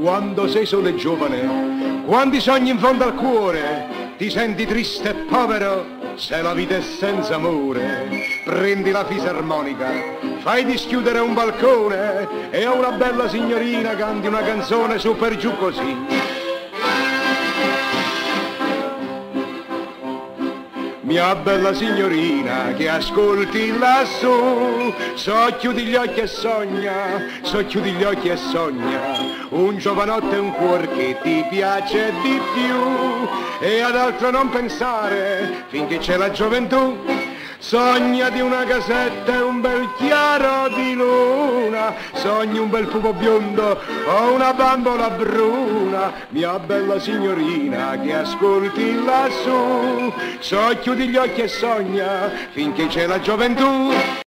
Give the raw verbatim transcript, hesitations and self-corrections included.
quando sei solo e giovane, quando i sogni in fondo al cuore, ti senti triste e povero, se la vita è senza amore, prendi la fisarmonica, fai dischiudere un balcone e a una bella signorina canti una canzone su per giù così. Mia bella signorina che ascolti lassù, socchiudi gli occhi e sogna, socchiudi gli occhi e sogna, un giovanotto e un cuor che ti piace di più, e ad altro non pensare finché c'è la gioventù. Sogna di una casetta e un bel chiaro di luna, sogni un bel pupo biondo o una bambola bruna. Mia bella signorina che ascolti lassù, socchiudi gli occhi e sogna finché c'è la gioventù.